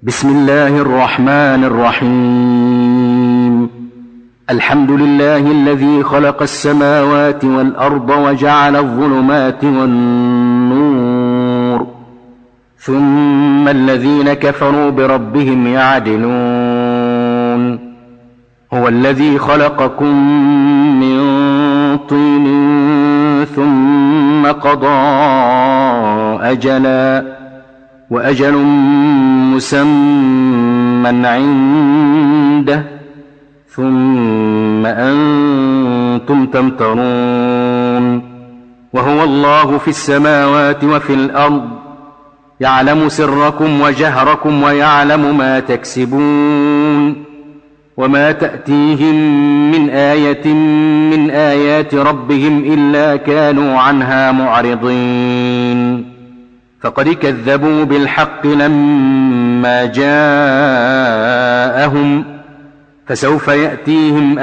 بسم الله الرحمن الرحيم. الحمد لله الذي خلق السماوات والأرض وجعل الظلمات والنور، ثم الذين كفروا بربهم يعدلون. هو الذي خلقكم من طين ثم قضى أجلا، وأجل مسمى عنده، ثم أنتم تمترون. وهو الله في السماوات وفي الأرض، يعلم سركم وجهركم ويعلم ما تكسبون. وما تأتيهم من آية من آيات ربهم إلا كانوا عنها معرضين. فقد كذبوا بالحق لما جاءهم، فسوف يأتيهم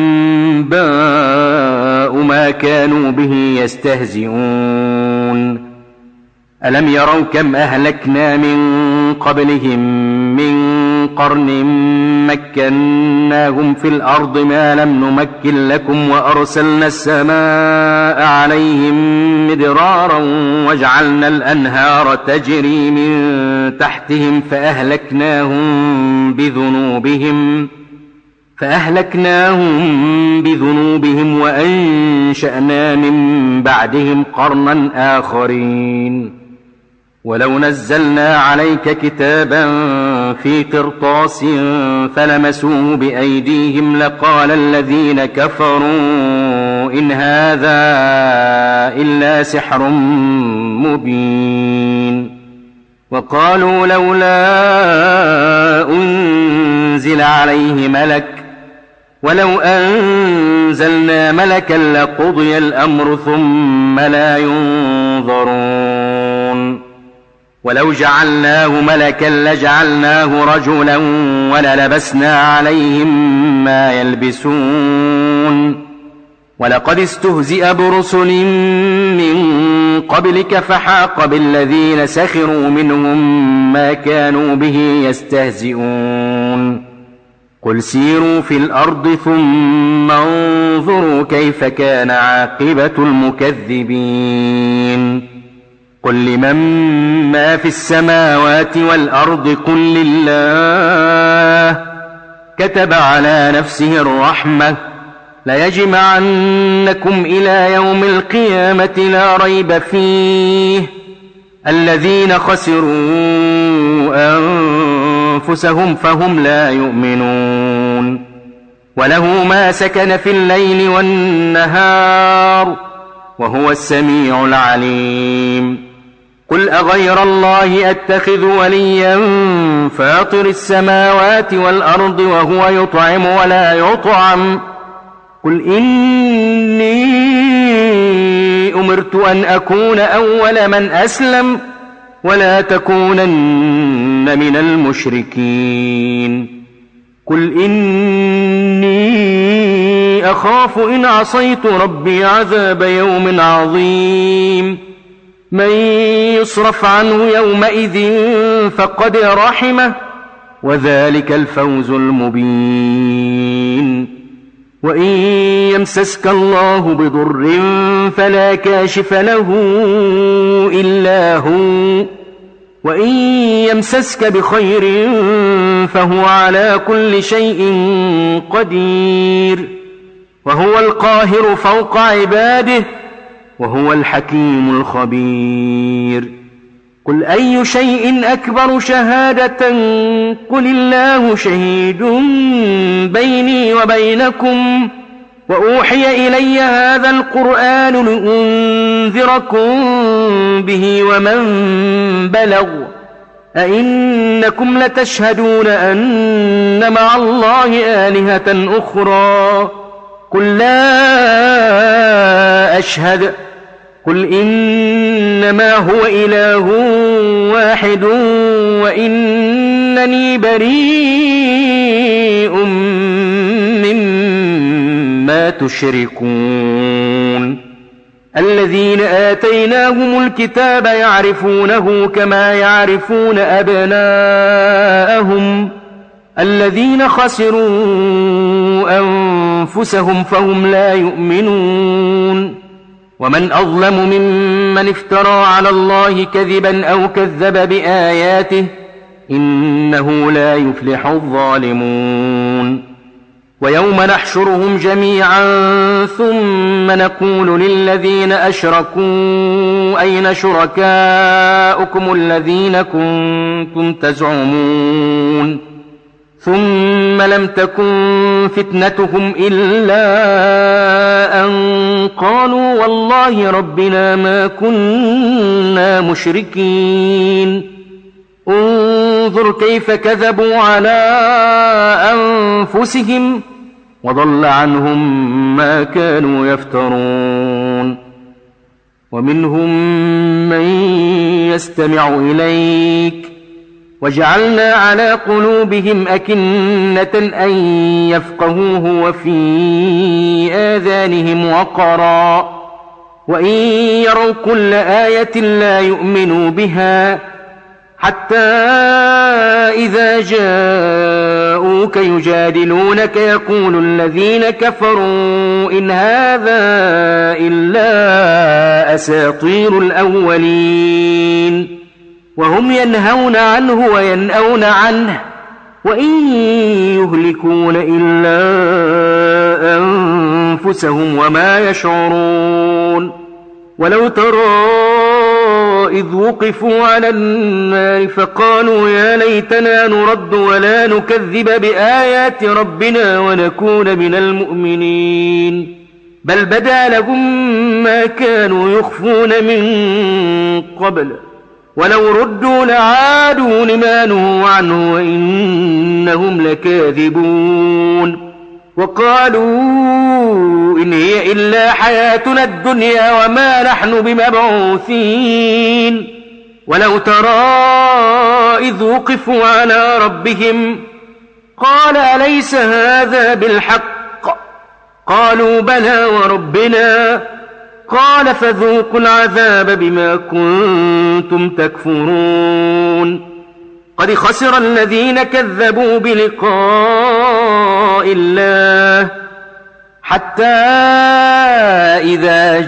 أنباء ما كانوا به يستهزئون. ألم يروا كم أهلكنا من قبلهم من قرن مكناهم في الأرض ما لم نمكن لكم، وأرسلنا السماء عليهم مدرارا وجعلنا الأنهار تجري من تحتهم فأهلكناهم بذنوبهم وأنشأنا من بعدهم قرنا آخرين. ولو نزلنا عليك كتابا في قرطاس فلمسوه بأيديهم لقال الذين كفروا إن هذا إلا سحر مبين. وقالوا لولا أنزل عليه ملك، ولو أنزلنا ملكا لقضي الأمر ثم لا ينظرون. ولو جعلناه ملكا لجعلناه رجلا وللبسنا عليهم ما يلبسون. ولقد استهزئ برسل من قبلك فحاق بالذين سخروا منهم ما كانوا به يستهزئون. قل سيروا في الأرض ثم انظروا كيف كان عاقبة المكذبين. قل لمن ما في السماوات والأرض قل لله، كتب على نفسه الرحمة ليجمعنكم إلى يوم القيامة لا ريب فيه. الذين خسروا أنفسهم فهم لا يؤمنون. وله ما سكن في الليل والنهار وهو السميع العليم. قل أغير الله أتخذ وليا فاطر السماوات والأرض وهو يطعم ولا يطعم. قل إني أمرت أن أكون أول من أسلم ولا تكونن من المشركين. قل إني أخاف إن عصيت ربي عذاب يوم عظيم. من يصرف عنه يومئذ فقد رحمه وذلك الفوز المبين. وإن يمسسك الله بضر فلا كاشف له إلا هو، وإن يمسسك بخير فهو على كل شيء قدير. وهو القاهر فوق عباده وهو الحكيم الخبير. قل أي شيء أكبر شهادة قل الله شهيد بيني وبينكم وأوحي إلي هذا القرآن لأنذركم به ومن بلغ. أئنكم لتشهدون أن مع الله آلهة أخرى قل لا أشهد. قل إنما هو إله واحد وإنني بريء مما تشركون. الذين آتيناهم الكتاب يعرفونه كما يعرفون أبناءهم الذين خسروا أنفسهم فهم لا يؤمنون ومن أظلم ممن افترى على الله كذبا أو كذب بآياته إنه لا يفلح الظالمون ويوم نحشرهم جميعا ثم نقول للذين أشركوا أين شركاؤكم الذين كنتم تزعمون ثم لم تكن فتنتهم إلا أن قالوا والله ربنا ما كنا مشركين انظر كيف كذبوا على أنفسهم وضل عنهم ما كانوا يفترون ومنهم من يستمع إليك وجعلنا على قلوبهم أكنة أن يفقهوه وفي آذانهم وقرا وإن يروا كل آية لا يؤمنوا بها حتى إذا جاءوك يجادلونك يقول الذين كفروا إن هذا إلا أساطير الأولين وهم ينهون عنه وينأون عنه وإن يهلكون إلا أنفسهم وما يشعرون ولو ترى إذ وقفوا على النار فقالوا يا ليتنا نرد ولا نكذب بآيات ربنا ونكون من المؤمنين بل بدا لهم ما كانوا يخفون من قبل ولو ردوا لعادوا لما نهوا عنه وإنهم لكاذبون وقالوا إن هي إلا حياتنا الدنيا وما نحن بمبعوثين ولو ترى إذ وقفوا على ربهم قال أليس هذا بالحق قالوا بلى وربنا قال فذوقوا العذاب بما كنتم تكفرون قد خسر الذين كذبوا بلقاء الله حتى إذا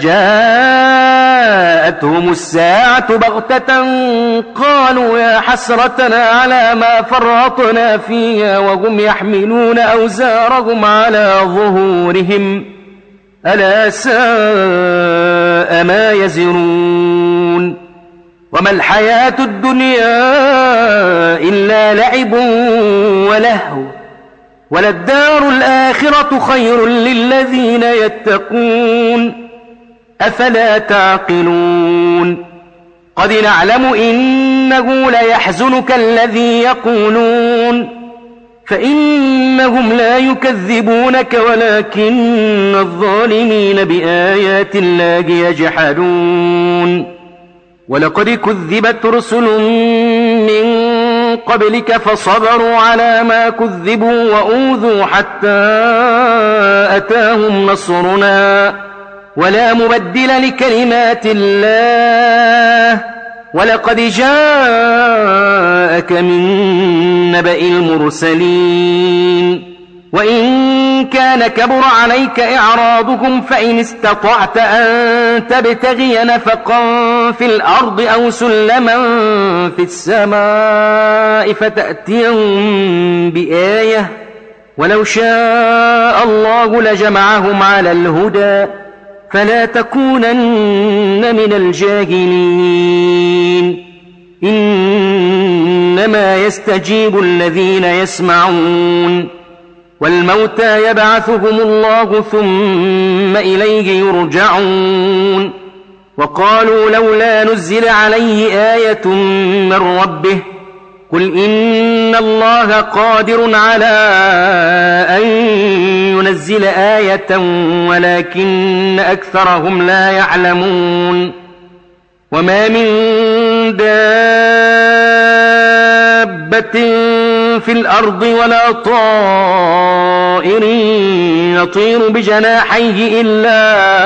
جاءتهم الساعة بغتة قالوا يا حسرتنا على ما فرطنا فيها وهم يحملون أوزارهم على ظهورهم ألا ساء ما يزرون وما الحياة الدنيا إلا لعب ولهو وللدار الآخرة خير للذين يتقون أفلا تعقلون قد نعلم إنه ليحزنك الذي يقولون فإنهم لا يكذبونك ولكن الظالمين بآيات الله يجحدون ولقد كذبت رسل من قبلك فصبروا على ما كذبوا وأوذوا حتى أتاهم نصرنا ولا مبدل لكلمات الله ولقد جاءك من نبأ المرسلين وإن كان كبر عليك إعراضهم فإن استطعت أن تبتغي نفقا في الأرض أو سلما في السماء فتأتيهم بآية ولو شاء الله لجمعهم على الهدى فلا تكونن من الجاهلين إنما يستجيب الذين يسمعون والموتى يبعثهم الله ثم إليه يرجعون وقالوا لولا نزل عليه آية من ربه قل إن الله قادر على أن ينزل آية ولكن أكثرهم لا يعلمون وما من دابة في الأرض ولا طائر يطير بجناحيه إلا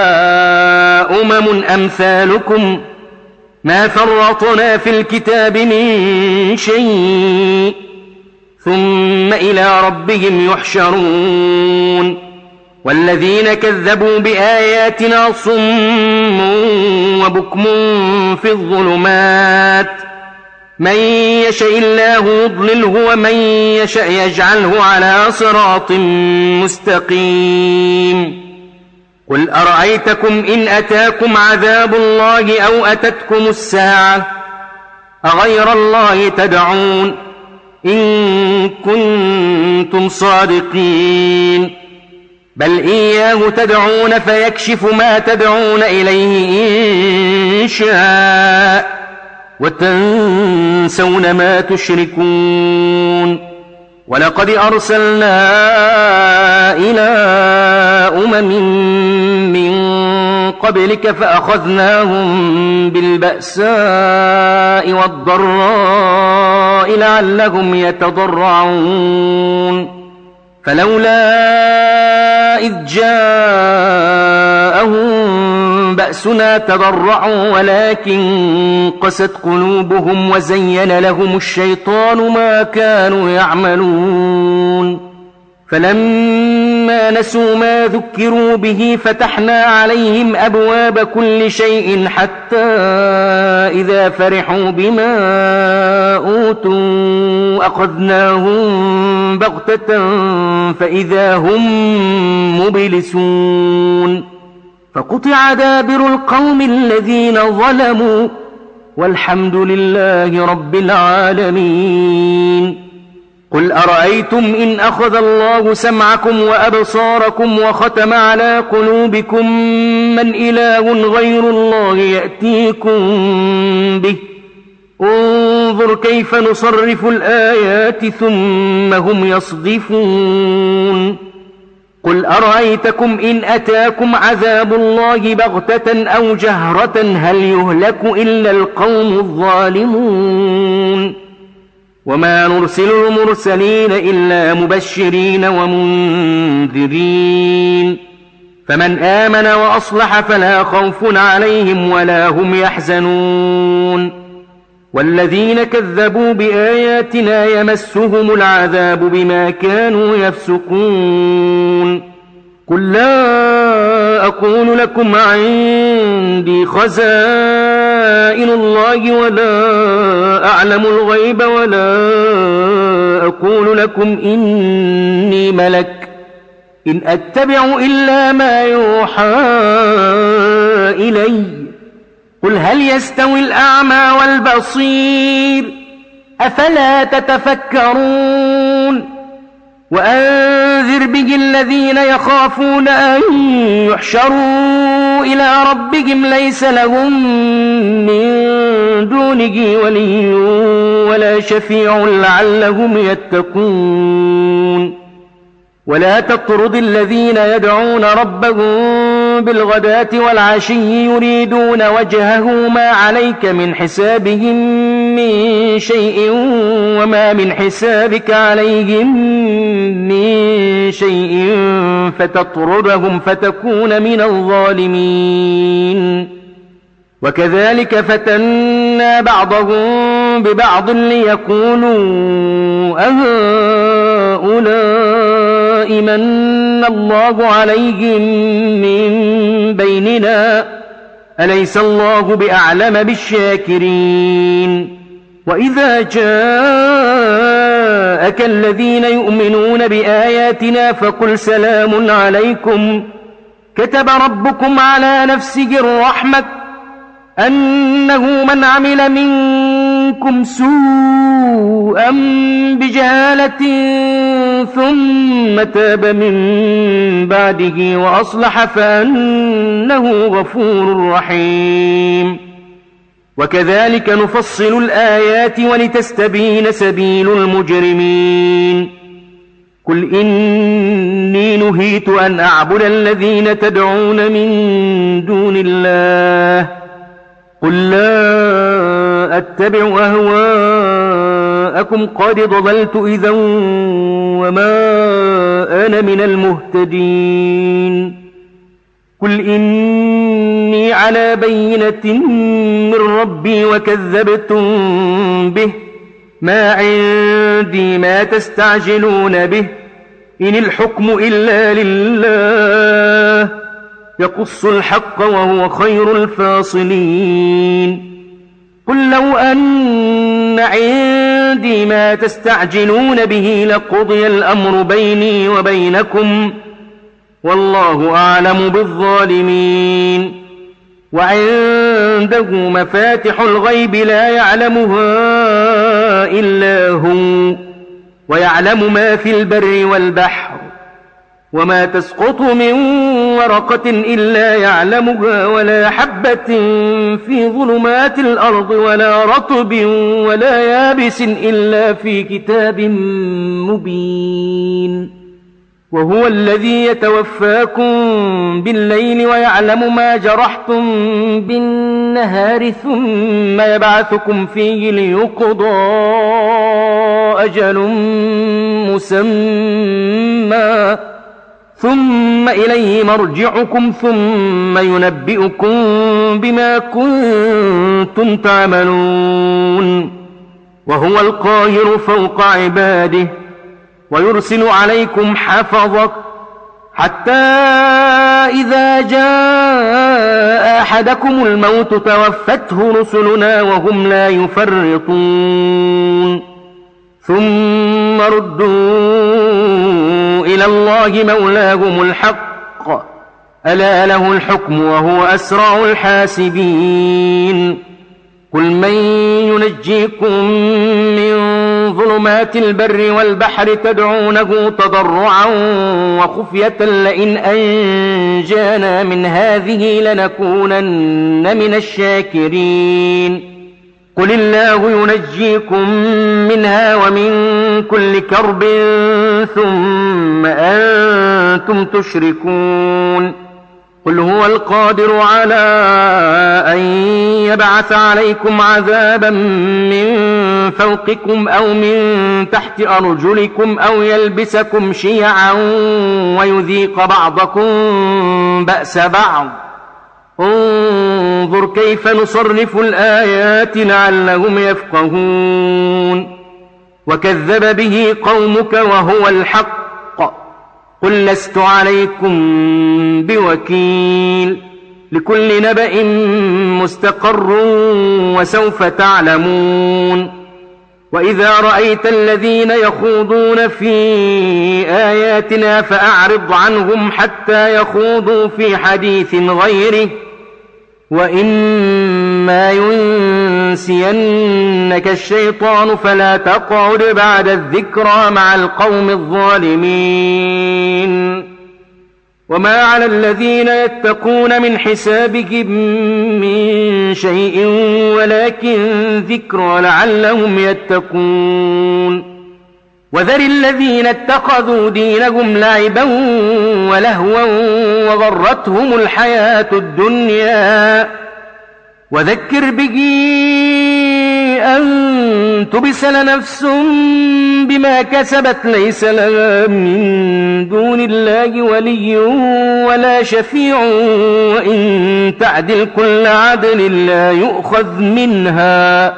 أمم أمثالكم ما فرطنا في الكتاب من شيء ثم إلى ربهم يحشرون والذين كذبوا بآياتنا صم وبكم في الظلمات من يشاء الله يضلله ومن يشاء يجعله على صراط مستقيم قل أرأيتكم إن أتاكم عذاب الله أو أتتكم الساعة أغير الله تدعون إن كنتم صادقين بل إياه تدعون فيكشف ما تدعون إليه إن شاء وتنسون ما تشركون ولقد أرسلنا إلى من قبلك فأخذناهم بالبأساء والضراء لعلهم يتضرعون فلولا إذ جاءهم بأسنا تضرعوا ولكن قست قلوبهم وزين لهم الشيطان ما كانوا يعملون فلما نسوا ما ذكروا به فتحنا عليهم أبواب كل شيء حتى إذا فرحوا بما أوتوا أخذناهم بغتة فإذا هم مبلسون فقطع دابر القوم الذين ظلموا والحمد لله رب العالمين قل أرأيتم إن أخذ الله سمعكم وأبصاركم وختم على قلوبكم من إله غير الله يأتيكم به انظر كيف نصرف الآيات ثم هم يصدفون قل أرأيتكم إن أتاكم عذاب الله بغتة أو جهرة هل يهلك إلا القوم الظالمون وما نرسل المرسلين إلا مبشرين ومنذرين فمن آمن وأصلح فلا خوف عليهم ولا هم يحزنون والذين كذبوا بآياتنا يمسهم العذاب بما كانوا يفسقون قل لا أقول لكم عندي خزائن الله ولا أعلم الغيب ولا أقول لكم إني ملك إن أتبع إلا ما يوحى إلي قل هل يستوي الأعمى والبصير أفلا تتفكرون وأنذر به الذين يخافون أن يحشروا إلى ربهم ليس لهم من دونه ولي ولا شفيع لعلهم يتقون ولا تطرد الذين يدعون ربهم بالغداة والعشي يريدون وجهه ما عليك من حسابهم من شيء وما من حسابك عليهم من شيء فتطردهم فتكون من الظالمين وكذلك فتنا بعضهم ببعض ليقولوا أهؤلاء من الله عليهم من بيننا أليس الله بأعلم بالشاكرين وإذا جاءك الذين يؤمنون بآياتنا فقل سلام عليكم كتب ربكم على نفسه الرحمة أنه من عمل منكم سوءا بجهالة ثم تاب من بعده وأصلح فأنه غفور رحيم وكذلك نفصل الآيات ولتستبين سبيل المجرمين قل إني نهيت أن أعبد الذين تدعون من دون الله قل لا أتبع أهواءكم قد ضللت إذا وما أنا من المهتدين قل إني على بينة من ربي وكذبتم به ما عندي ما تستعجلون به إن الحكم إلا لله يقص الحق وهو خير الفاصلين قل لو أن عندي ما تستعجلون به لقضي الأمر بيني وبينكم والله أعلم بالظالمين وعنده مفاتح الغيب لا يعلمها إلا هو ويعلم ما في البر والبحر وما تسقط من ورقة إلا يعلمها ولا حبة في ظلمات الأرض ولا رطب ولا يابس إلا في كتاب مبين وهو الذي يتوفاكم بالليل ويعلم ما جرحتم بالنهار ثم يبعثكم فيه ليقضى أجل مسمى ثم إليه مرجعكم ثم ينبئكم بما كنتم تعملون وهو القاهر فوق عباده ويرسل عليكم حفظة حتى إذا جاء أحدكم الموت توفته رسلنا وهم لا يفرطون ثم ردوا إلى الله مولاهم الحق ألا له الحكم وهو أسرع الحاسبين قل من ينجيكم من ظلمات البر والبحر تدعونه تضرعا وخفية لئن أنجانا من هذه لنكونن من الشاكرين قل الله ينجيكم منها ومن كل كرب ثم أنتم تشركون قل هو القادر على أن يبعث عليكم عذابا من فوقكم أو من تحت أرجلكم أو يلبسكم شيعا ويذيق بعضكم بأس بعض انظر كيف نصرف الآيات لعلهم يفقهون وكذب به قومك وهو الحق قل لست عليكم بوكيل لكل نبأ مستقر وسوف تعلمون وإذا رأيت الذين يخوضون في آياتنا فأعرض عنهم حتى يخوضوا في حديث غيره وإما ينسينك الشيطان فلا تقعد بعد الذكرى مع القوم الظالمين وما على الذين يتقون من حسابهم من شيء ولكن ذكرى لعلهم يتقون وذر الذين اتخذوا دينهم لعبا ولهوا وغرتهم الحياة الدنيا وذكر به أن تبسل نفس بما كسبت ليس لها من دون الله ولي ولا شفيع وإن تعدل كل عدل لا يؤخذ منها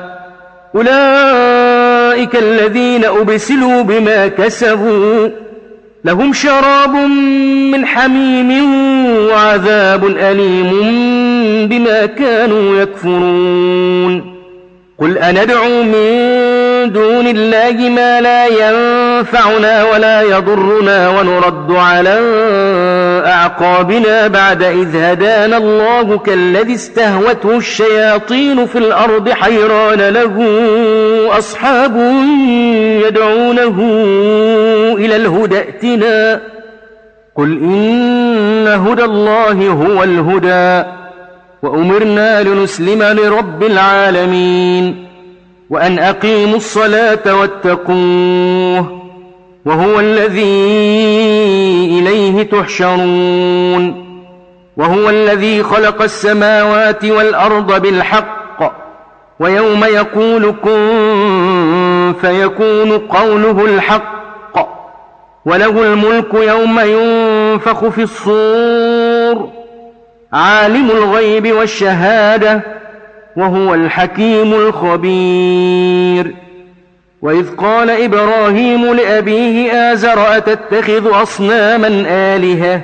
أولئك الذين أبسلوا بما كسبوا لهم شراب من حميم وعذاب أليم بما كانوا يكفرون قل أندعو من دون الله ما لا ينفعنا ولا يضرنا ونرد على أعقابنا بعد إذ هدانا الله كالذي استهوته الشياطين في الأرض حيران له أصحاب يدعونه إلى الهدى ائتنا قل إن هدى الله هو الهدى وأمرنا لنسلم لرب العالمين وأن أقيموا الصلاة واتقوه وهو الذي إليه تحشرون وهو الذي خلق السماوات والأرض بالحق ويوم يقول كن فيكون قوله الحق وله الملك يوم ينفخ في الصور عالم الغيب والشهادة وهو الحكيم الخبير وإذ قال إبراهيم لأبيه آزر أتتخذ أصناما آلهة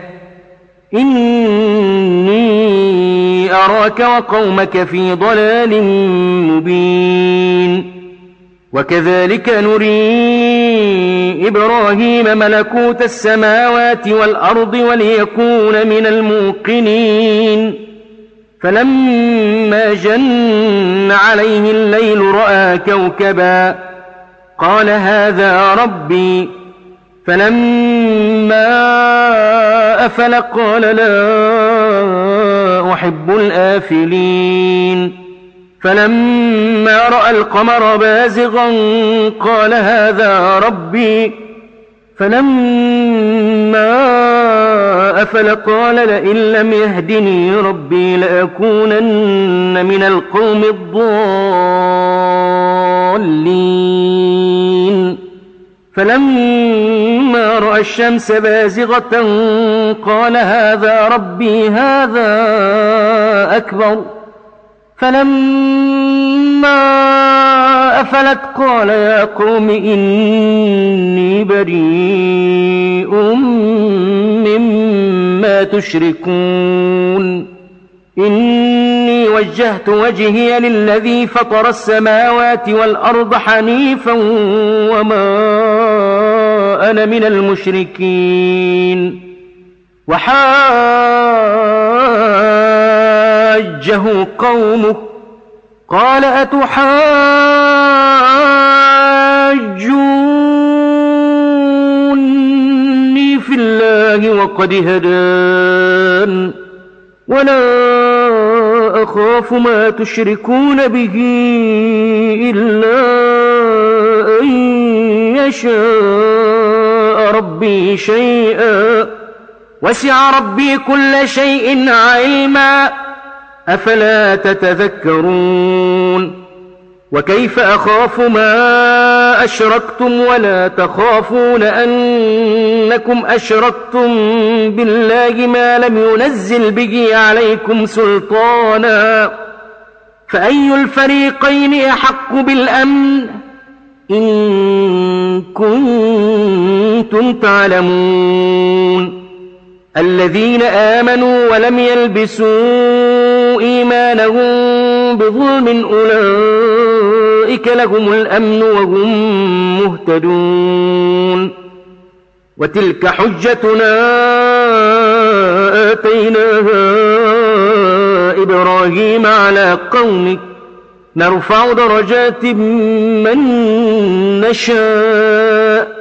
إني أراك وقومك في ضلال مبين وكذلك نري إبراهيم ملكوت السماوات والأرض وليكون من الموقنين فلما جن عليه الليل رأى كوكبا قال هذا ربي فلما أفل قال لا أحب الآفلين فلما رأى القمر بازغا قال هذا ربي فلما أفل قال لئن لم يهدني ربي لأكونن من القوم الضالين فلما رأى الشمس بازغة قال هذا ربي هذا أكبر فلما أفلت قال يا قوم إني بريء مما تشركون إني وجهت وجهي للذي فطر السماوات والأرض حنيفا وما أنا من المشركين وحاجه قومه قال أتحاجوني في الله وقد هدان ولا أخاف ما تشركون به إلا أن يشاء ربي شيئا وسع ربي كل شيء علما أفلا تتذكرون وكيف أخاف ما أشركتم ولا تخافون أنكم أشركتم بالله ما لم ينزل به عليكم سلطانا فأي الفريقين أحق بالأمن إن كنتم تعلمون الذين آمنوا ولم يلبسوا إيمانهم بظلم أولئك لهم الأمن وهم مهتدون وتلك حجتنا آتيناها إبراهيم على قومه نرفع درجات من نشاء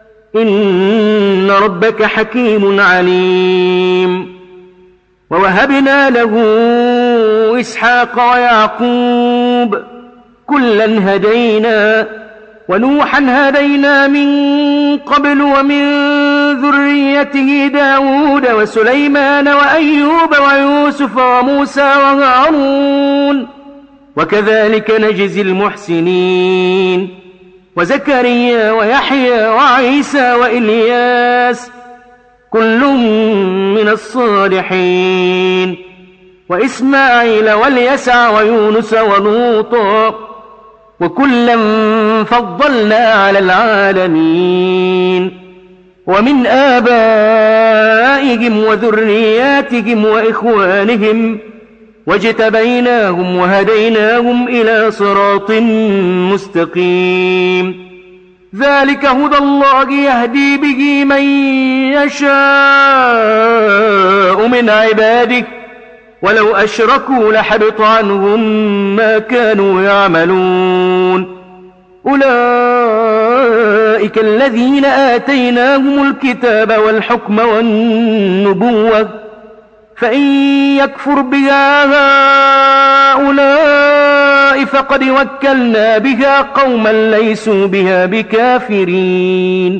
إن ربك حكيم عليم ووهبنا له إسحاق ويعقوب كلا هدينا ونوحا هدينا من قبل ومن ذريته داود وسليمان وأيوب ويوسف وموسى وهارون وكذلك نجزي المحسنين وزكريا ويحيى وعيسى وإلياس كل من الصالحين وإسماعيل واليسع ويونس ولوطا وكلا فضلنا على العالمين ومن آبائهم وذرياتهم وإخوانهم واجتبيناهم وهديناهم إلى صراط مستقيم ذلك هدى الله يهدي به من يشاء من عباده ولو أشركوا لحبط عنهم ما كانوا يعملون أولئك الذين آتيناهم الكتاب والحكم والنبوة فإن يكفر بها هؤلاء فقد وكلنا بها قوما ليسوا بها بكافرين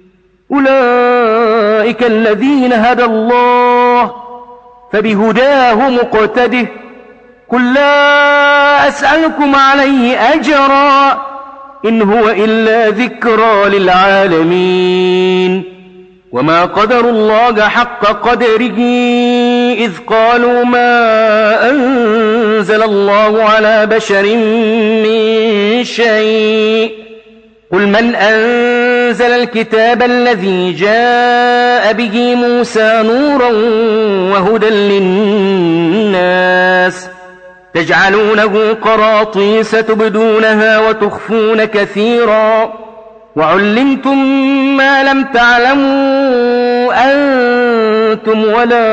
أولئك الذين هدى الله فبهداه مقتده قل لا أسألكم عليه أجرا إن هو إلا ذكرى للعالمين وما قدروا الله حق قدره إذ قالوا ما أنزل الله على بشر من شيء قل من أنزل الكتاب الذي جاء به موسى نورا وهدى للناس تجعلونه قراطيس تبدونها وتخفون كثيرا وعلمتم ما لم تعلموا أنتم ولا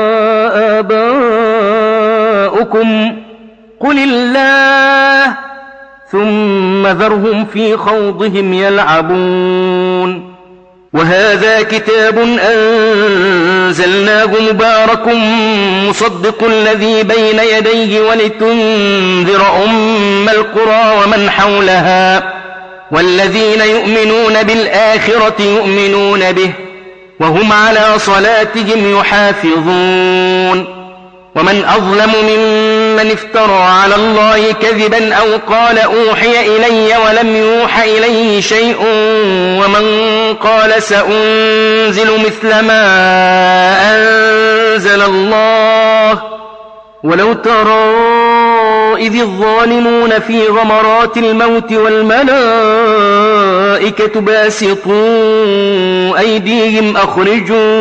آباؤكم قل الله ثم ذرهم في خوضهم يلعبون وهذا كتاب أنزلناه مبارك مصدق الذي بين يديه ولتنذر أم القرى ومن حولها والذين يؤمنون بالآخرة يؤمنون به وهم على صلاتهم يحافظون ومن أظلم ممن افترى على الله كذبا أو قال أوحي إلي ولم يوح إليه شيء ومن قال سأنزل مثل ما أنزل الله ولو ترى إذ الظالمون في غمرات الموت والملائكة باسطوا أيديهم أخرجوا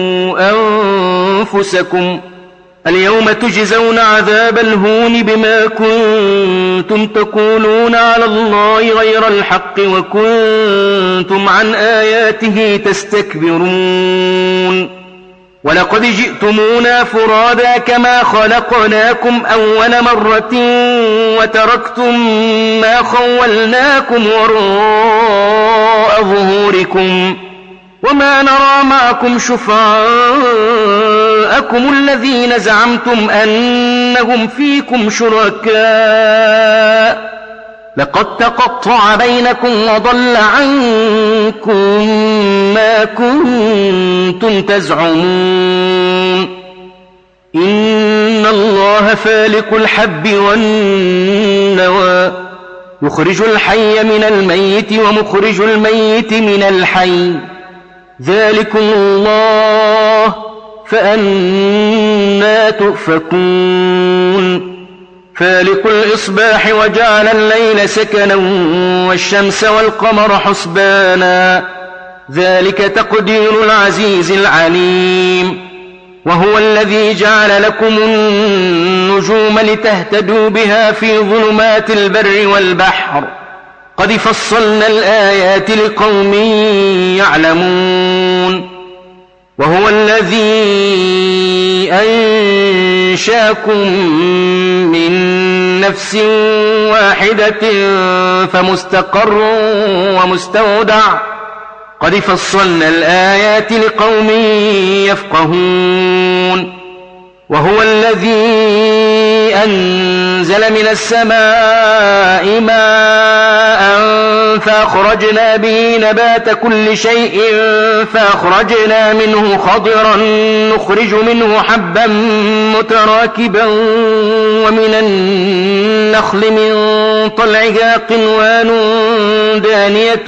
أنفسكم اليوم تجزون عذاب الهون بما كنتم تقولون على الله غير الحق وكنتم عن آياته تستكبرون ولقد جئتمونا فرادا كما خلقناكم أول مرة وتركتم ما خولناكم وراء ظهوركم وما نرى معكم شفعاءكم الذين زعمتم أنهم فيكم شركاء لقد تقطع بينكم وضل عنكم ما كنتم تزعمون إن الله فالق الحب والنوى يخرج الحي من الميت ومخرج الميت من الحي ذلكم الله فأنى تؤفكون فالق الإصباح وجعل الليل سكنا والشمس والقمر حسبانا ذلك تقدير العزيز العليم وهو الذي جعل لكم النجوم لتهتدوا بها في ظلمات البر والبحر قد فصلنا الآيات لقوم يعلمون وهو الذي أنشاكم من نفس واحدة فمستقر ومستودع قد فصلنا الآيات لقوم يفقهون وهو الذي أنزل من السماء ماء فأخرجنا به نبات كل شيء فأخرجنا منه خضرا نخرج منه حبا متراكبا ومن النخل من طلعها قنوان دانية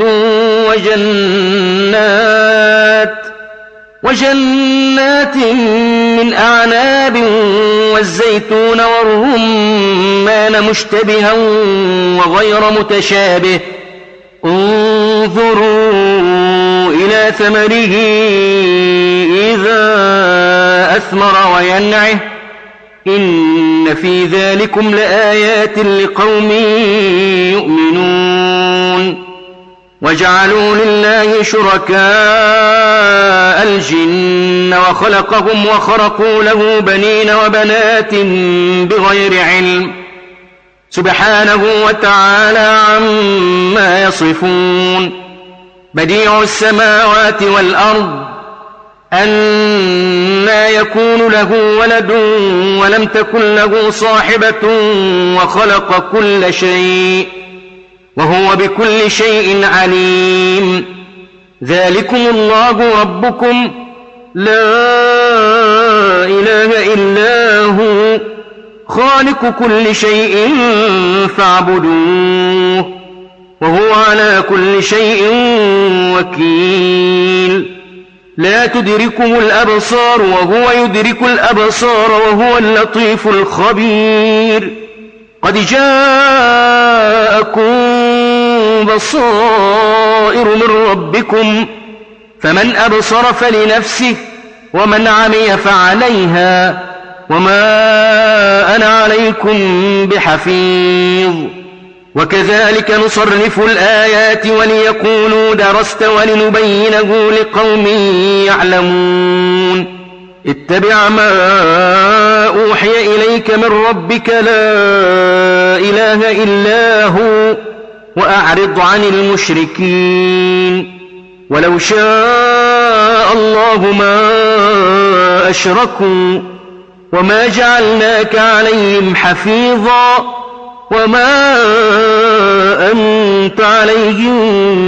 وجنات من أعناب والزيتون والرمان مشتبها وغير متشابه انظروا إلى ثمره إذا أثمر وينعه إن في ذلكم لآيات لقوم يؤمنون وجعلوا لله شركاء الجن وخلقهم وخرقوا له بنين وبنات بغير علم سبحانه وتعالى عما يصفون بديع السماوات والأرض أنى يكون له ولد ولم تكن له صاحبة وخلق كل شيء وهو بكل شيء عليم ذلكم الله ربكم لا إله إلا هو خالق كل شيء فاعبدوه وهو على كل شيء وكيل لا تدركه الأبصار وهو يدرك الأبصار وهو اللطيف الخبير قد جاءكم بصائر من ربكم فمن أبصر فلنفسه ومن عمي فعليها وما أنا عليكم بحفيظ وكذلك نصرف الآيات وليقولوا درست ولنبينه لقوم يعلمون اتبع ما أوحي إليك من ربك لا إله إلا هو وأعرض عن المشركين ولو شاء الله ما أشركوا وما جعلناك عليهم حفيظا وما أنت عليهم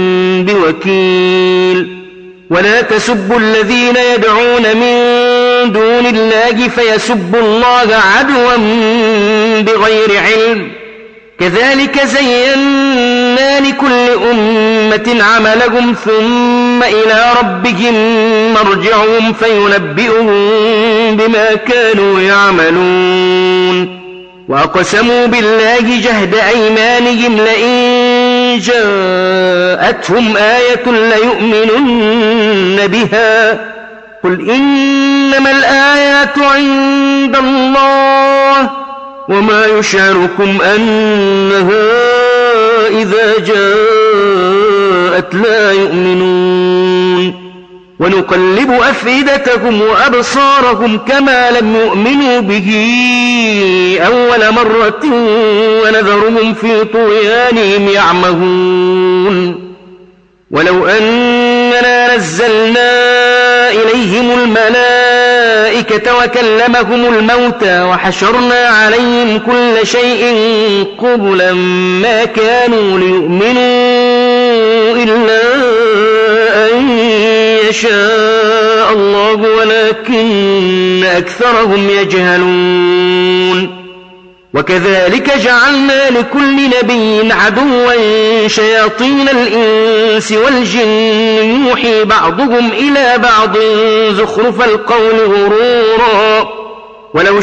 بوكيل ولا تسبوا الذين يدعون من دون الله فيسبوا الله عدوا بغير علم كذلك زينا لكل أمة عملهم ثم إلى ربهم مرجعهم فينبئهم بما كانوا يعملون وأقسموا بالله جهد أيمانهم لئن جاءتهم آية ليؤمنن بها قل إنما الآيات عند الله وما يشعركم أنها إذا جاءت لا يؤمنون ونقلب أفئدتهم وأبصارهم كما لم يؤمنوا به أول مرة ونذرهم في طغيانهم يعمهون ولو أننا نزلنا إليهم الملائكة وكلمهم الموتى وحشرنا عليهم كل شيء قبلا ما كانوا ليؤمنوا إلا أن يشاء الله ولكن أكثرهم يجهلون وكذلك جعلنا لكل نبي عدوا شياطين الإنس والجن يوحي بعضهم إلى بعض زخرف القول غرورا ولو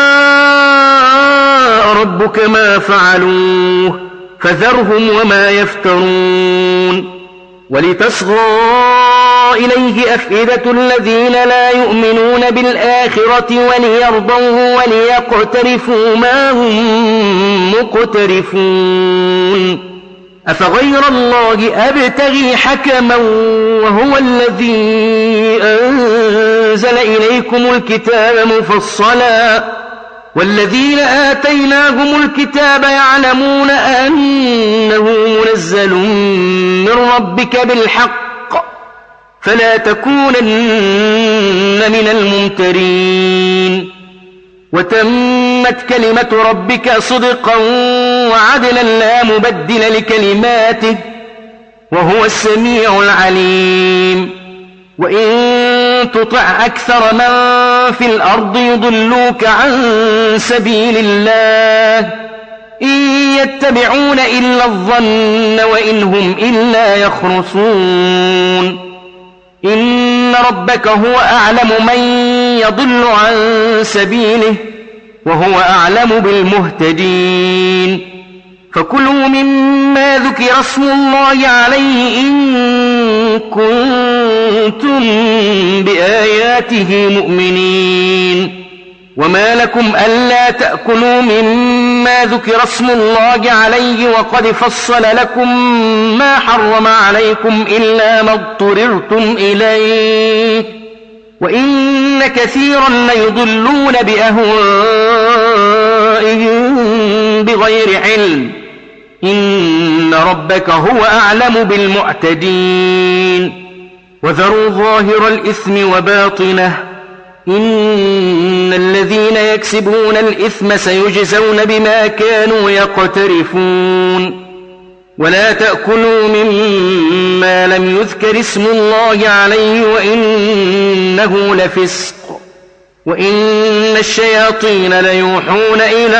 شاء ربك ما فعلوه فذرهم وما يفترون ولتصغى إليه أفئدة الذين لا يؤمنون بالآخرة وليرضوه وليقترفوا ما هم مقترفون أفغير الله أبتغي حكما وهو الذي أنزل إليكم الكتاب مفصلا والذين آتيناهم الكتاب يعلمون أنه منزل من ربك بالحق فلا تكونن من الممترين وتمت كلمة ربك صدقا وعدلا لا مبدل لكلماته وهو السميع العليم وإن تطع أكثر من في الأرض يضلوك عن سبيل الله إن يتبعون إلا الظن وإن هم إلا يخرصون إن ربك هو أعلم من يضل عن سبيله وهو أعلم بالمهتدين فكلوا مما ذكر اسم الله عليه إن كنتم بآياته مؤمنين وما لكم ألا تأكلوا مما ذكر اسم الله عليه وقد فصل لكم ما حرم عليكم إلا ما اضطررتم إليه وإن كثيرا ليضلون بأهوائهم بغير علم إن ربك هو أعلم بالمعتدين وذروا ظاهر الإثم وباطنه إن الذين يكسبون الإثم سيجزون بما كانوا يقترفون ولا تأكلوا مما لم يذكر اسم الله عليه وإنه لفسق وإن الشياطين ليوحون إلى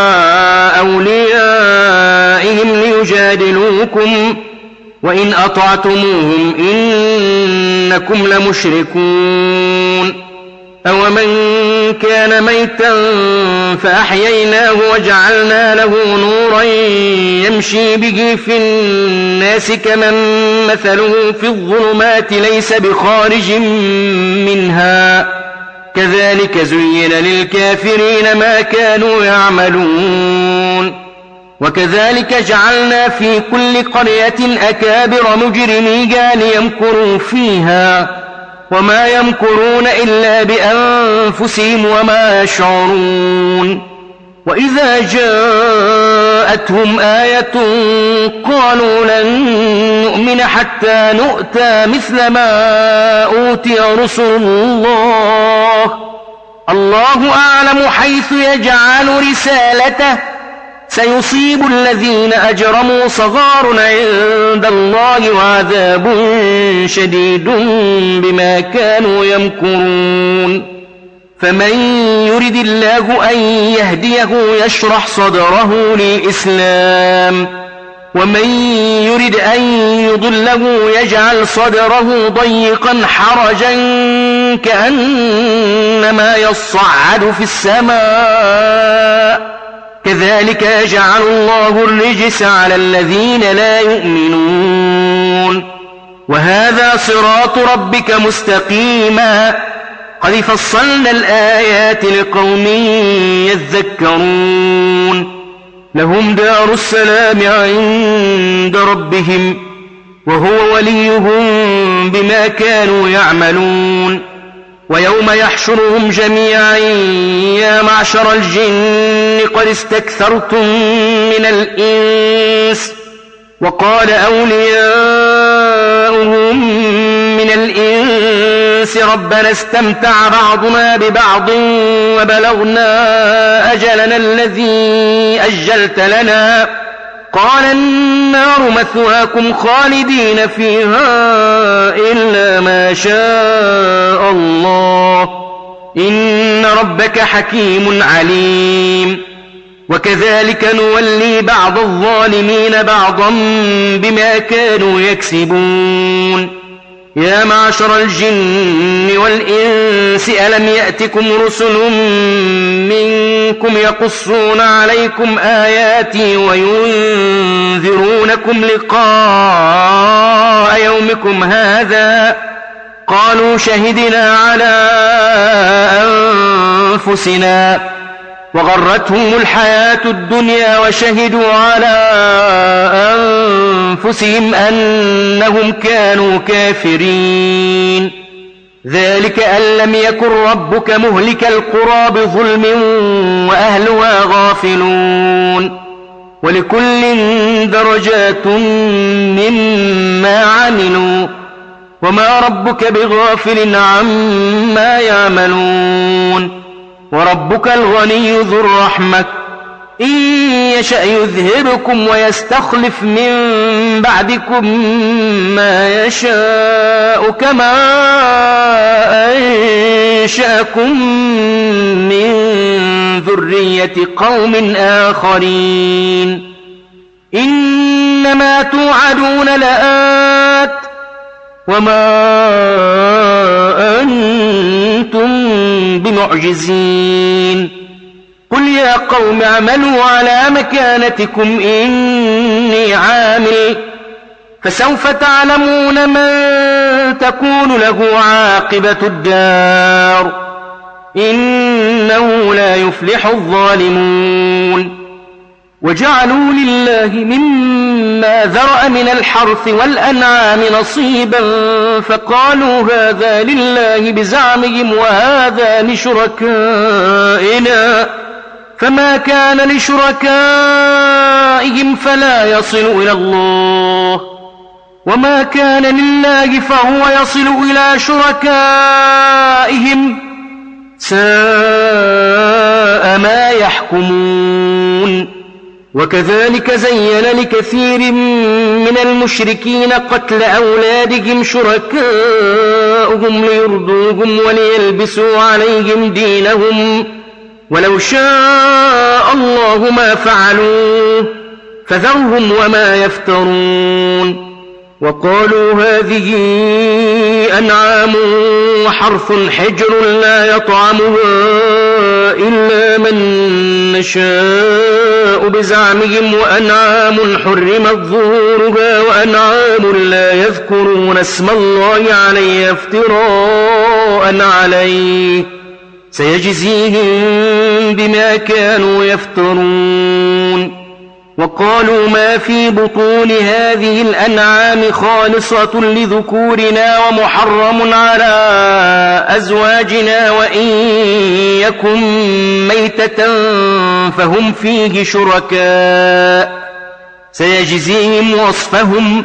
أوليائهم ليجادلوكم وإن أطعتموهم إنكم لمشركون أومن كان ميتا فأحييناه وجعلنا له نورا يمشي به في الناس كمن مثله في الظلمات ليس بخارج منها كذلك زين للكافرين ما كانوا يعملون وكذلك جعلنا في كل قرية أكابر مجرميها ليمكروا فيها وما يمكرون إلا بأنفسهم وما يشعرون وإذا جاءتهم آية قالوا لن نؤمن حتى نؤتى مثل ما أوتي رسل الله أعلم حيث يجعل رسالته سيصيب الذين أجرموا صغار عند الله وعذاب شديد بما كانوا يمكرون فمن يرد الله أن يهديه يشرح صدره للإسلام ومن يرد أن يضله يجعل صدره ضيقا حرجا كأنما يصعد في السماء كذلك يجعل الله الرجس على الذين لا يؤمنون وهذا صراط ربك مستقيما قد فصلنا الآيات لقوم يذكرون لهم دار السلام عند ربهم وهو وليهم بما كانوا يعملون ويوم يحشرهم جميعا يا معشر الجن قد استكثرتم من الإنس وقال أولياؤهم من الإنس ربنا استمتع بعضنا ببعض وبلغنا أجلنا الذي أجلت لنا قال النار مثواكم خالدين فيها إلا ما شاء الله إن ربك حكيم عليم وكذلك نولي بعض الظالمين بعضا بما كانوا يكسبون يا معشر الجن والإنس ألم يأتكم رسل منكم يقصون عليكم آياتي وينذرونكم لقاء يومكم هذا قالوا شهدنا على أنفسنا وغرتهم الحياة الدنيا وشهدوا على أنفسهم أنهم كانوا كافرين ذلك أن لم يكن ربك مهلك القرى بظلم وأهلها غافلون ولكل درجات مما عملوا وما ربك بغافل عما يعملون وربك الغني ذو الرحمة إن يشأ يذهبكم ويستخلف من بعدكم ما يشاء كما أنشأكم من ذرية قوم آخرين إنما توعدون لآت وما أنتم بمعجزين قل يا قوم اعملوا على مكانتكم إني عامل فسوف تعلمون من تكون له عاقبة الدار إنه لا يفلح الظالمون وجعلوا لله مما ذرأ من الحرث والأنعام نصيبا فقالوا هذا لله بزعمهم وهذا لشركائنا فما كان لشركائهم فلا يصل إلى الله وما كان لله فهو يصل إلى شركائهم ساء ما يحكمون وكذلك زين لكثير من المشركين قتل أولادهم شركاؤهم ليرضوهم وليلبسوا عليهم دينهم ولو شاء الله ما فعلوه فذرهم وما يفترون وقالوا هذه أنعام وحرث حجر لا يطعمها إلا من نشاء بزعمهم وأنعام حرمت ظهورها وأنعام لا يذكرون اسم الله عليه افتراء عليه سيجزيهم بما كانوا يفترون وقالوا ما في بطون هذه الأنعام خالصة لذكورنا ومحرم على أزواجنا وإن يكن ميتة فهم فيه شركاء سيجزيهم وصفهم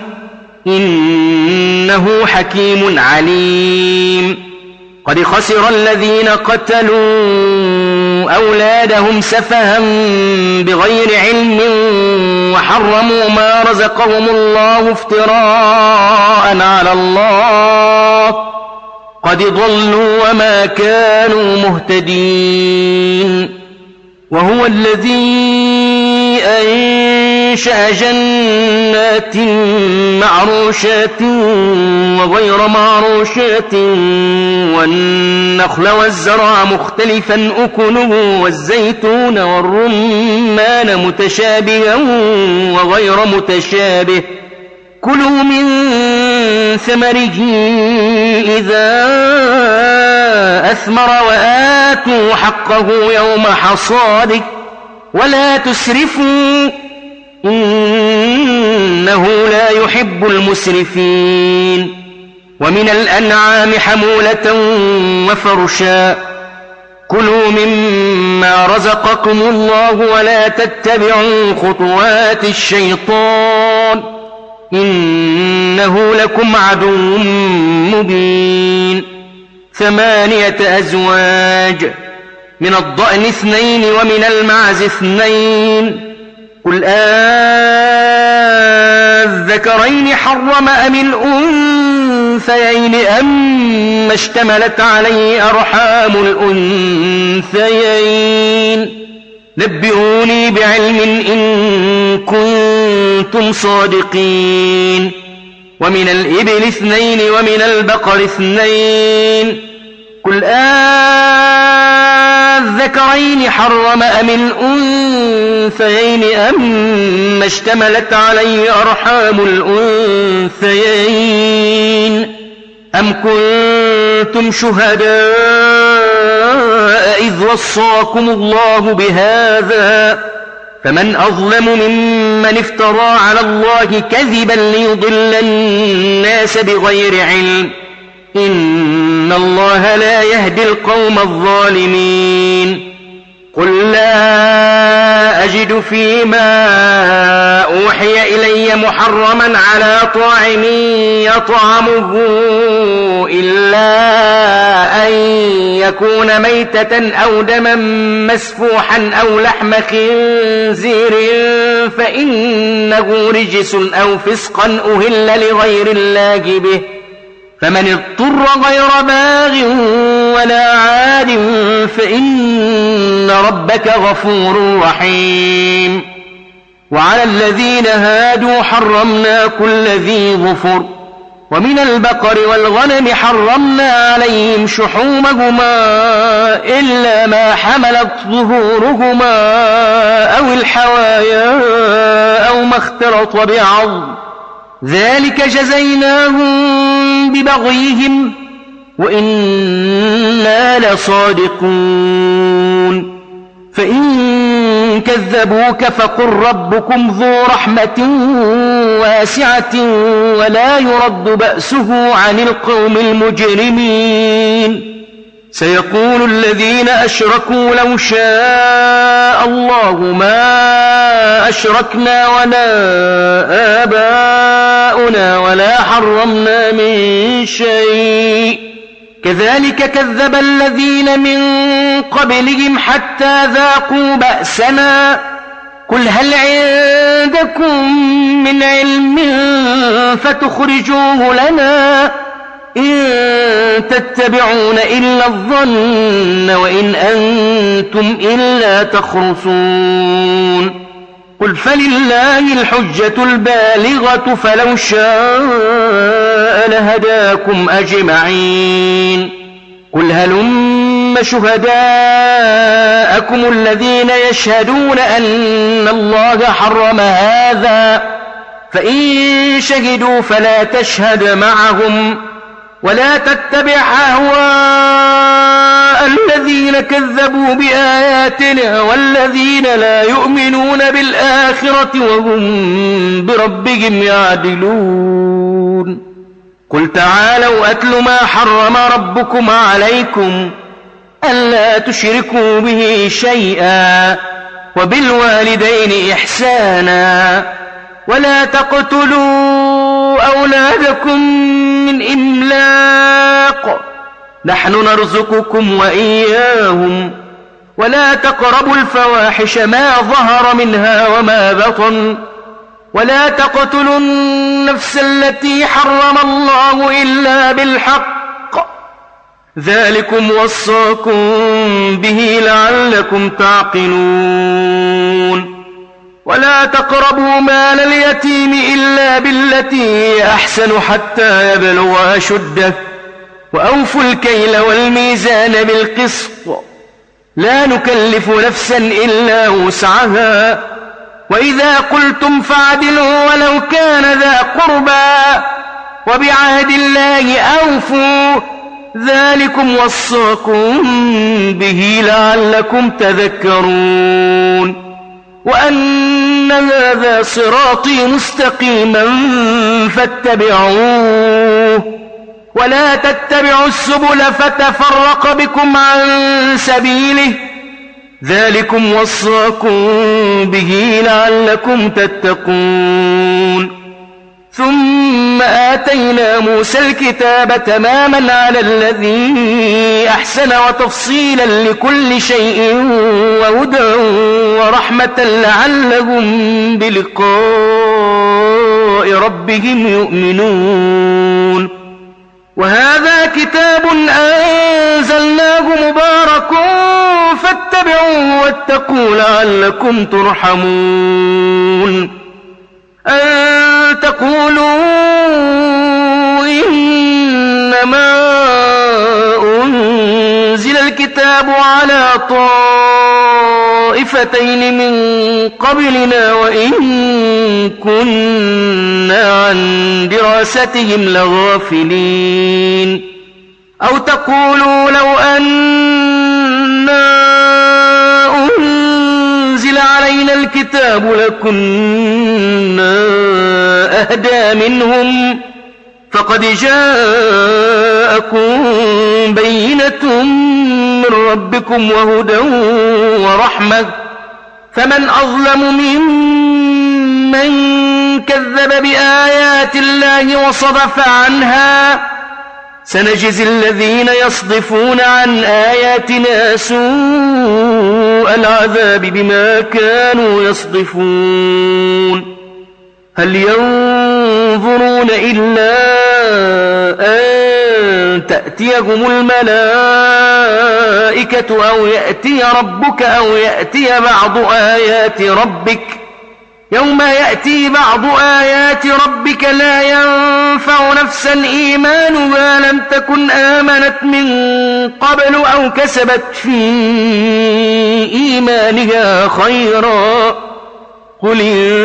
إنه حكيم عليم قد خسر الذين قتلوا أولادهم سفها بغير علم وحرموا ما رزقهم الله افتراء على الله قد ضلوا وما كانوا مهتدين وهو الذي أنشأ جنات معروشات وغير معروشات والنخل والزرع مختلفا أكله والزيتون والرمان متشابها وغير متشابه كلوا من ثمره إذا أثمر وآتوا حقه يوم حصاده ولا تسرفوا إنه لا يحب المسرفين ومن الأنعام حمولة وفرشا كلوا مما رزقكم الله ولا تتبعوا خطوات الشيطان إنه لكم عدو مبين 8 أزواج من الضأن 2 ومن المعز 2 قل الذكرين حرم أم الأنثيين أم اشتملت عليه أرحام الأنثيين نبئوني بعلم إن كنتم صادقين ومن الإبل 2 ومن البقر 2 قل الذكرين حرم أم الأنثيين أم اشتملت عليه أرحام الأنثيين أم كنتم شهداء إذ وصاكم الله بهذا فمن أظلم ممن افترى على الله كذبا ليضل الناس بغير علم إن الله لا يهدي القوم الظالمين قل لا أجد فيما أوحي إلي محرما على طاعم يطعمه إلا أن يكون ميتة أو دما مسفوحا أو لحم خنزير فإنه رجس أو فسقا أهل لغير الله به فمن اضطر غير باغ ولا عاد فإن ربك غفور رحيم وعلى الذين هادوا حرمنا كل ذي ظفر ومن البقر والغنم حرمنا عليهم شحومهما إلا ما حملت ظهورهما أو الحوايا أو ما اختلط بعظم ذلك جزيناهم ببغيهم وإنا لصادقون فإن كذبوك فقل ربكم ذو رحمة واسعة ولا يرد بأسه عن القوم المجرمين سيقول الذين أشركوا لو شاء الله ما أشركنا ولا آباؤنا ولا حرمنا من شيء كذلك كذب الذين من قبلهم حتى ذاقوا بأسنا قل هل عندكم من علم فتخرجوه لنا إن تتبعون إلا الظن وإن أنتم إلا تخرصون قل فلله الحجة البالغة فلو شاء لهداكم أجمعين قل هلم شهداءكم الذين يشهدون أن الله حرم هذا فإن شهدوا فلا تشهد معهم ولا تتبع أهواء الذين كذبوا بآياتنا والذين لا يؤمنون بالآخرة وهم بربهم يعدلون قل تعالوا أتل ما حرم ربكم عليكم ألا تشركوا به شيئا وبالوالدين إحسانا ولا تقتلوا أولادكم من إملاق نحن نرزقكم وإياهم ولا تقربوا الفواحش ما ظهر منها وما بطن ولا تقتلوا النفس التي حرم الله إلا بالحق ذلكم وصاكم به لعلكم تعقلون ولا تقربوا مال اليتيم إلا بالتي هي أحسن حتى يبلغ أشده وأوفوا الكيل والميزان بالقسط لا نكلف نفسا إلا وسعها وإذا قلتم فاعدلوا ولو كان ذا قربى وبعهد الله أوفوا ذلكم وصاكم به لعلكم تذكرون وأن هذا صراطي مستقيما فاتبعوه ولا تتبعوا السبل فتفرق بكم عن سبيله ذلكم وصاكم به لعلكم تتقون ثم آتينا موسى الكتاب تماما على الذي أحسن وتفصيلا لكل شيء وهدى ورحمة لعلهم بلقاء ربهم يؤمنون وهذا كتاب أنزلناه مبارك فاتبعوه واتقوا لعلكم ترحمون أن تقولوا إنما أنزل الكتاب على طائفتين من قبلنا وإن كنا عن دراستهم لغافلين أو تقولوا لو أنا أنزل علينا الكتاب لكنا أهدى منهم فقد جاءكم بينة من ربكم وهدى ورحمة فمن أظلم ممن كذب بآيات الله وصدف عنها سنجزي الذين يصدفون عن آياتنا سوء العذاب بما كانوا يصدفون هل ينظرون إلا أن تأتيهم الملائكة أو يأتي ربك أو يأتي بعض آيات ربك يوم يأتي بعض آيات ربك لا ينفع نفسا إيمانها لم تكن آمنت من قبل أو كسبت في إيمانها خيرا قل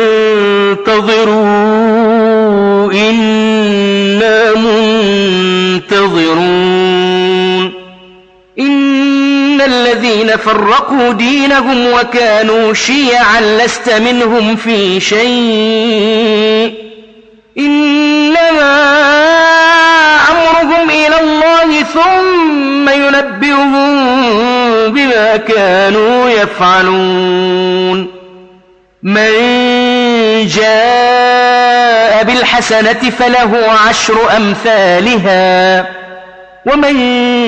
انتظروا إنا منتظرون إن الذين فرقوا دينهم وكانوا شيعا لست منهم في شيء إنما أمرهم إلى الله ثم ينبئهم بما كانوا يفعلون من جاء بالحسنة فله 10 أمثالها ومن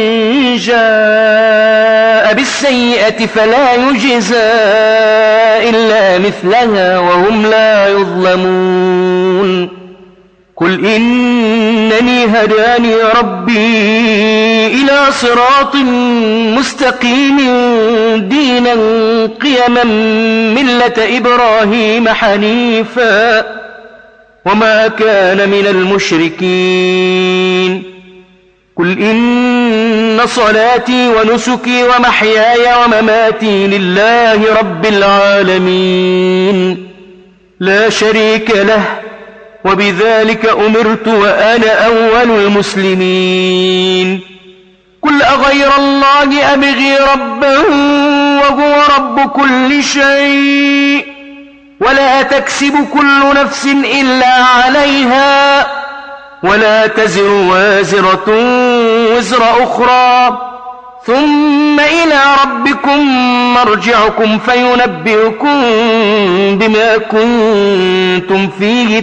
جاء بالسيئة فلا يجزى إلا مثلها وهم لا يظلمون قل إنني هداني ربي إلى صراط مستقيم دينا قيما ملة إبراهيم حنيفا وما كان من المشركين قل إن صلاتي ونسكي ومحياي ومماتي لله رب العالمين لا شريك له وبذلك أمرت وأنا أول المسلمين قل أغير الله أبغي ربا وهو رب كل شيء ولا تكسب كل نفس إلا عليها ولا تزر وازرة وزر أخرى ثم إلى ربكم مرجعكم فينبئكم بما كنتم فيه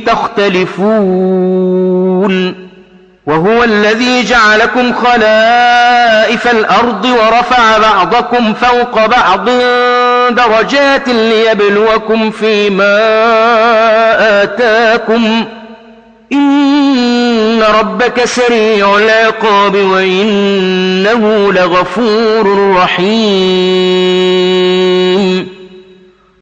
تختلفون وهو الذي جعلكم خلائف الأرض ورفع بعضكم فوق بعض درجات ليبلوكم فيما آتاكم إن ربك سريع العقاب وإنه لغفور رحيم